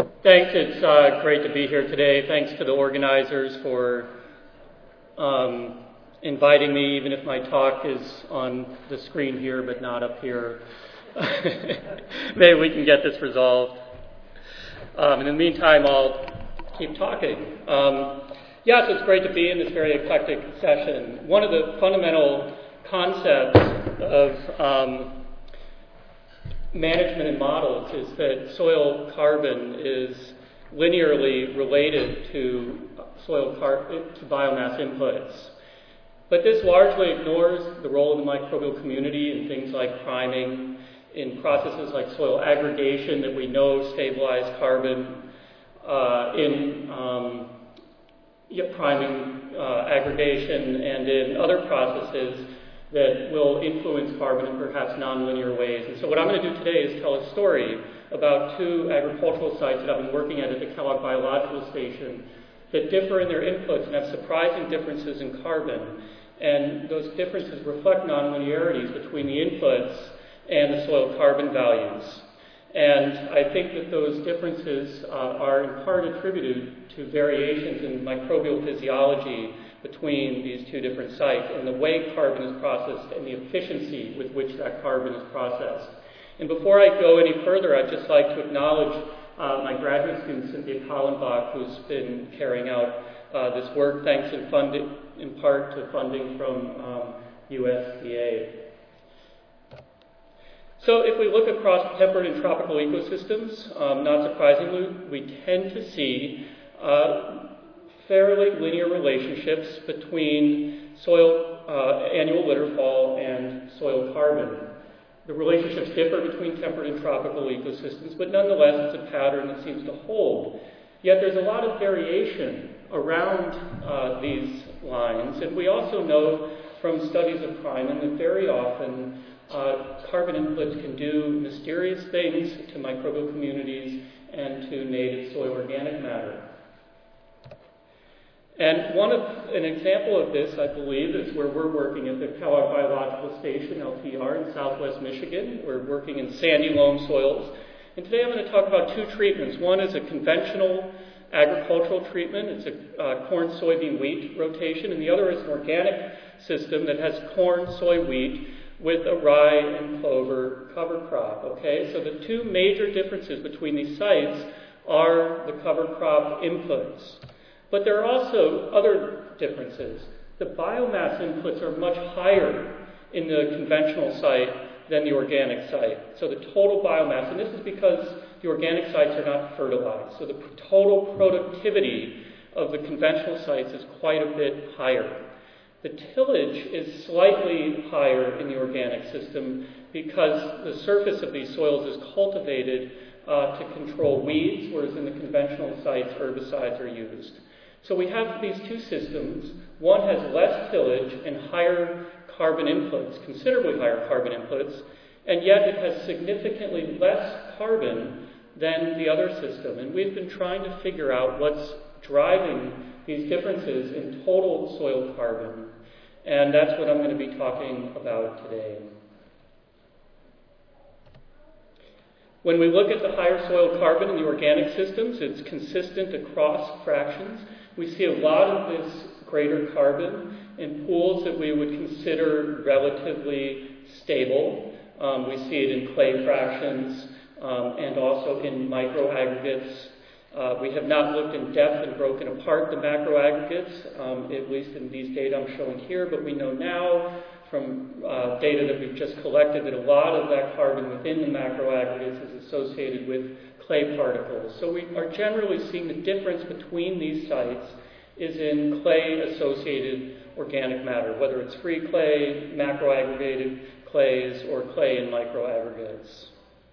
Thanks. It's great to be here today. Thanks to the organizers for inviting me, even if my talk is on the screen here but not up here. Maybe we can get this resolved. In the meantime, I'll keep talking. Yes, it's great to be in this very eclectic session. One of the fundamental concepts of management and models is that soil carbon is linearly related to to biomass inputs. But this largely ignores the role of the microbial community in things like priming, in processes like soil aggregation that we know stabilize carbon, in priming, aggregation, and in other processes that will influence carbon in perhaps nonlinear ways. And so what I'm going to do today is tell a story about two agricultural sites that I've been working at the Kellogg Biological Station that differ in their inputs and have surprising differences in carbon. And those differences reflect nonlinearities between the inputs and the soil carbon values. And I think that those differences are in part attributed to variations in microbial physiology between these two different sites and the way carbon is processed and the efficiency with which that carbon is processed. And before I go any further, I'd just like to acknowledge my graduate student, Cynthia Kallenbach, who's been carrying out this work, thanks in part to funding from USDA. So if we look across temperate and tropical ecosystems, not surprisingly, we tend to see fairly linear relationships between soil annual litter fall and soil carbon. The relationships differ between temperate and tropical ecosystems, but nonetheless it's a pattern that seems to hold. Yet there's a lot of variation around these lines, and we also know from studies of priming that very often carbon inputs can do mysterious things to microbial communities and to native soil organic matter. And an example of this, I believe, is where we're working at the Kellogg Biological Station, LTR, in southwest Michigan. We're working in sandy loam soils. And today I'm going to talk about two treatments. One is a conventional agricultural treatment. It's a corn, soybean, wheat rotation. And the other is an organic system that has corn, soy, wheat with a rye and clover cover crop. Okay, so the two major differences between these sites are the cover crop inputs. But there are also other differences. The biomass inputs are much higher in the conventional site than the organic site. So the total biomass, and this is because the organic sites are not fertilized. So the total productivity of the conventional sites is quite a bit higher. The tillage is slightly higher in the organic system because the surface of these soils is cultivated to control weeds, whereas in the conventional sites, herbicides are used. So we have these two systems. One has less tillage and higher carbon inputs, considerably higher carbon inputs, and yet it has significantly less carbon than the other system. And we've been trying to figure out what's driving these differences in total soil carbon. And that's what I'm going to be talking about today. When we look at the higher soil carbon in the organic systems, it's consistent across fractions. We see a lot of this greater carbon in pools that we would consider relatively stable. We see it in clay fractions and also in microaggregates. We have not looked in depth and broken apart the macroaggregates, at least in these data I'm showing here, but we know now from data that we've just collected that a lot of that carbon within the macroaggregates is associated with clay particles. So we are generally seeing the difference between these sites is in clay-associated organic matter, whether it's free clay, macroaggregated clays, or clay and microaggregates.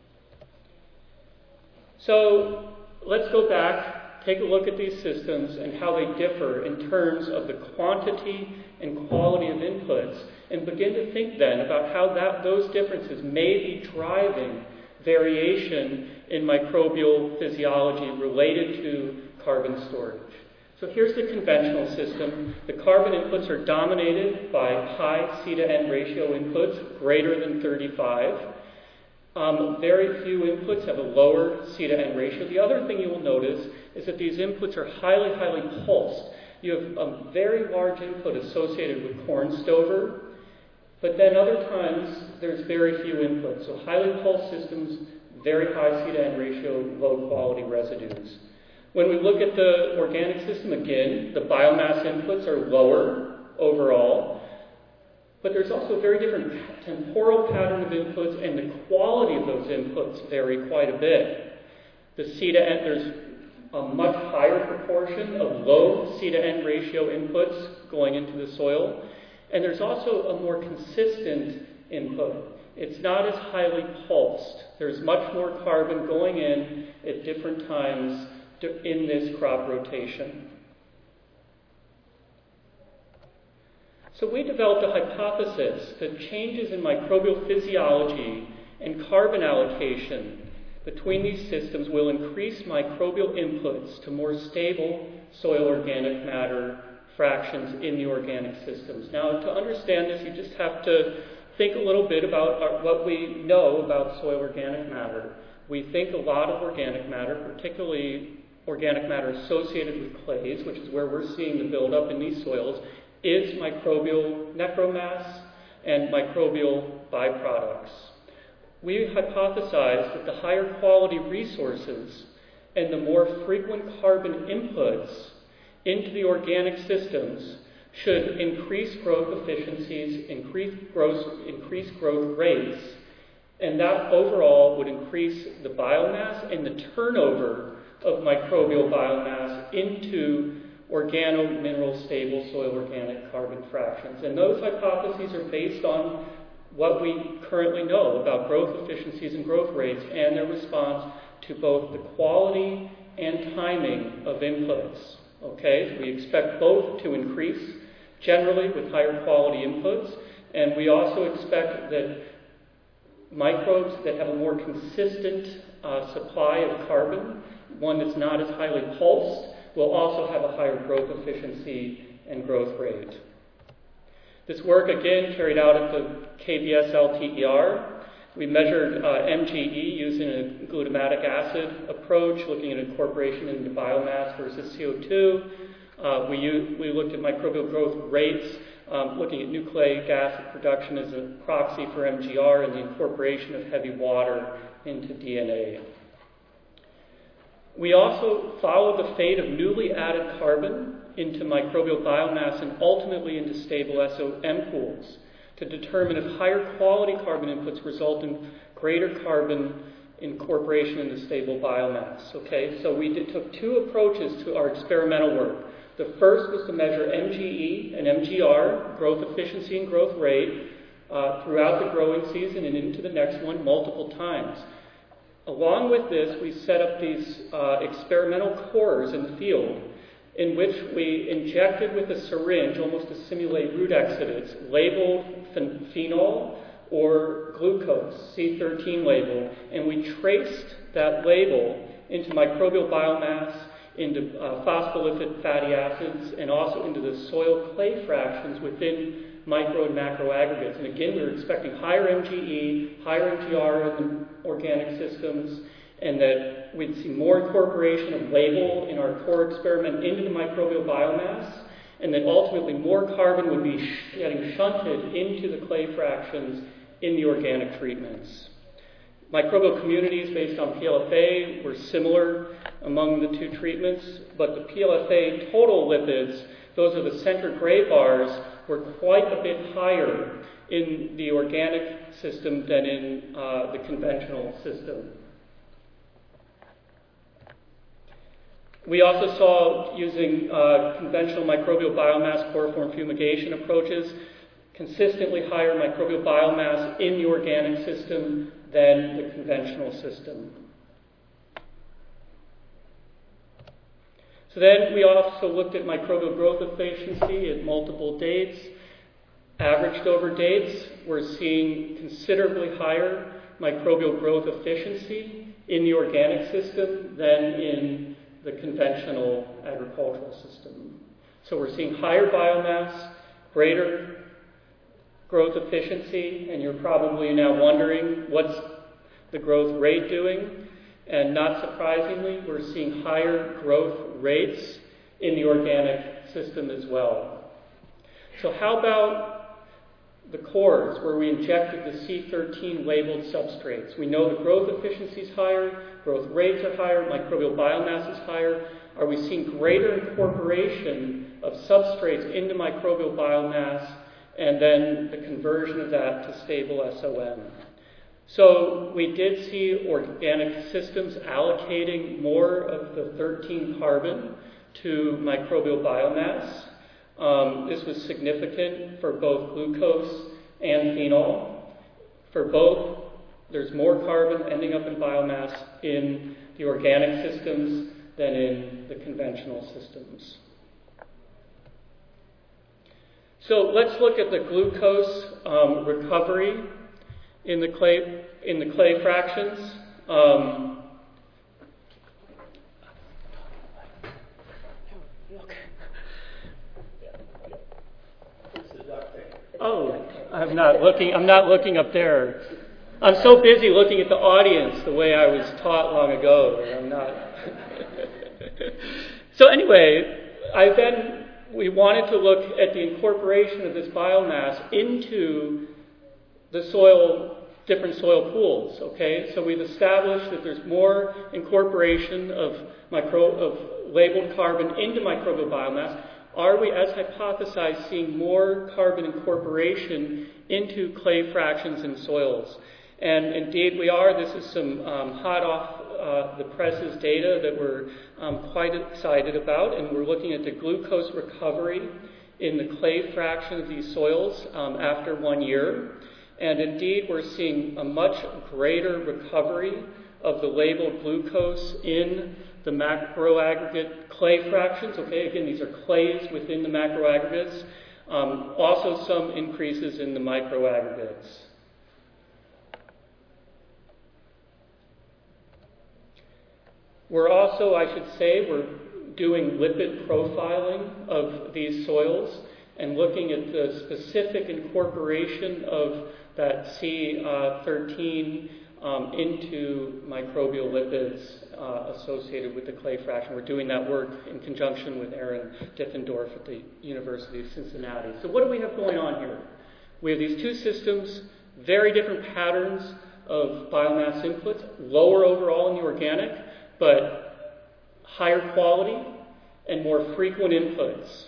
So let's go back, take a look at these systems and how they differ in terms of the quantity and quality of inputs, and begin to think then about how those differences may be driving variation in microbial physiology related to carbon storage. So here's the conventional system. The carbon inputs are dominated by high C to N ratio inputs, greater than 35. Very few inputs have a lower C to N ratio. The other thing you will notice is that these inputs are highly, highly pulsed. You have a very large input associated with corn stover, but then other times there's very few inputs. So highly pulsed systems, very high C to N ratio, low quality residues. When we look at the organic system, again, the biomass inputs are lower overall, but there's also a very different temporal pattern of inputs, and the quality of those inputs vary quite a bit. The C to N, there's a much higher proportion of low C to N ratio inputs going into the soil, and there's also a more consistent input. It's not as highly pulsed. There's much more carbon going in at different times in this crop rotation. So we developed a hypothesis that changes in microbial physiology and carbon allocation between these systems will increase microbial inputs to more stable soil organic matter fractions in the organic systems. Now, to understand this, you just have to think a little bit about what we know about soil organic matter. We think a lot of organic matter, particularly organic matter associated with clays, which is where we're seeing the buildup in these soils, is microbial necromass and microbial byproducts. We hypothesized that the higher quality resources and the more frequent carbon inputs into the organic systems should increase growth efficiencies, increase growth rates, and that overall would increase the biomass and the turnover of microbial biomass into organo-mineral stable soil organic carbon fractions. And those hypotheses are based on what we currently know about growth efficiencies and growth rates and their response to both the quality and timing of inputs. Okay, so we expect both to increase generally with higher quality inputs, and we also expect that microbes that have a more consistent supply of carbon, one that's not as highly pulsed, will also have a higher growth efficiency and growth rate. This work, again, carried out at the KBS LTER. We measured MGE using a glutamatic acid approach, looking at incorporation into biomass versus CO2. We looked at microbial growth rates, looking at nucleic acid production as a proxy for MGR and the incorporation of heavy water into DNA. We also followed the fate of newly added carbon into microbial biomass and ultimately into stable SOM pools to determine if higher quality carbon inputs result in greater carbon incorporation into stable biomass. Okay, so we took two approaches to our experimental work. The first was to measure MGE and MGR, growth efficiency and growth rate, throughout the growing season and into the next one multiple times. Along with this, we set up these experimental cores in the field in which we injected with a syringe, almost to simulate root exudates, labeled phenol or glucose, C13 label, and we traced that label into microbial biomass, into phospholipid fatty acids, and also into the soil clay fractions within micro and macro aggregates. And again, we were expecting higher MGE, higher MGR in the organic systems, and that we'd see more incorporation of label in our core experiment into the microbial biomass, and that ultimately more carbon would be getting shunted into the clay fractions in the organic treatments. Microbial communities based on PLFA were similar among the two treatments, but the PLFA total lipids, those are the center gray bars, were quite a bit higher in the organic system than in the conventional system. We also saw, using conventional microbial biomass chloroform fumigation approaches, consistently higher microbial biomass in the organic system than the conventional system. So then we also looked at microbial growth efficiency at multiple dates. Averaged over dates, we're seeing considerably higher microbial growth efficiency in the organic system than in the conventional agricultural system. So we're seeing higher biomass, greater growth efficiency, and you're probably now wondering, what's the growth rate doing? And not surprisingly, we're seeing higher growth rates in the organic system as well. So how about the cores where we injected the C13 labeled substrates? We know the growth efficiency is higher, growth rates are higher, microbial biomass is higher. Are we seeing greater incorporation of substrates into microbial biomass and then the conversion of that to stable SOM? So we did see organic systems allocating more of the 13 carbon to microbial biomass. This was significant for both glucose and phenol. For both, there's more carbon ending up in biomass in the organic systems than in the conventional systems. So let's look at the glucose recovery in the clay fractions. Oh, I'm not looking up there. I'm so busy looking at the audience the way I was taught long ago that I'm not. So anyway, we wanted to look at the incorporation of this biomass into the different soil pools, okay? So we've established that there's more incorporation of labeled carbon into microbial biomass. Are we, as hypothesized, seeing more carbon incorporation into clay fractions in soils? And indeed we are. This is some hot off the presses data that we're quite excited about, and we're looking at the glucose recovery in the clay fraction of these soils after 1 year. And indeed, we're seeing a much greater recovery of the labeled glucose in the macroaggregate clay fractions. Okay, again, these are clays within the macroaggregates. Also some increases in the microaggregates. We're also, I should say, we're doing lipid profiling of these soils and looking at the specific incorporation of that C13 into microbial lipids associated with the clay fraction. We're doing that work in conjunction with Aaron Diffendorf at the University of Cincinnati. So what do we have going on here? We have these two systems, very different patterns of biomass inputs, lower overall in the organic, but higher quality and more frequent inputs.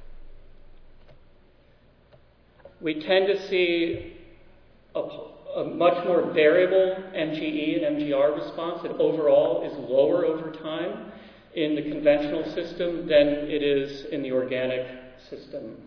We tend to see a much more variable MGE and MGR response that overall is lower over time in the conventional system than it is in the organic system.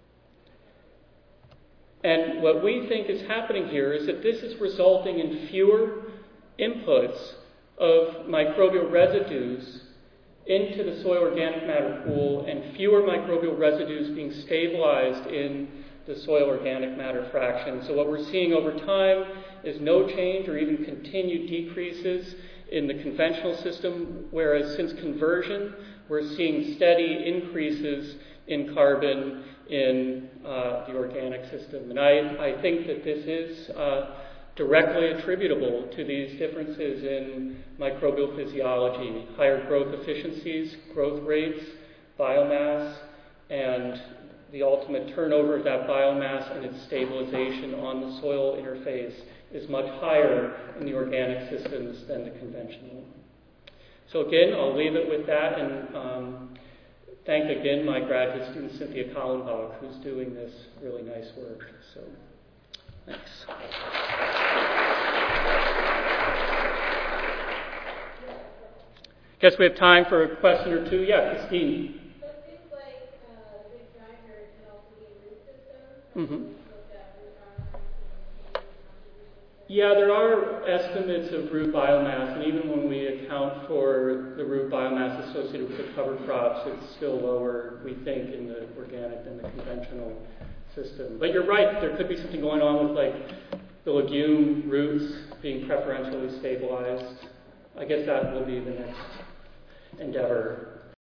And what we think is happening here is that this is resulting in fewer inputs of microbial residues into the soil organic matter pool and fewer microbial residues being stabilized in the soil organic matter fraction. So what we're seeing over time is no change or even continued decreases in the conventional system, whereas since conversion, we're seeing steady increases in carbon in the organic system. And I think that this is directly attributable to these differences in microbial physiology, higher growth efficiencies, growth rates, biomass, and the ultimate turnover of that biomass and its stabilization on the soil interface is much higher in the organic systems than the conventional. So again, I'll leave it with that and thank again my graduate student Cynthia Kallenbach, who's doing this really nice work. So thanks. Guess we have time for a question or two. Yeah, Christine. Mm-hmm. Yeah, there are estimates of root biomass, and even when we account for the root biomass associated with the cover crops, it's still lower, we think, in the organic than the conventional system. But you're right, there could be something going on with like the legume roots being preferentially stabilized. I guess that will be the next endeavor.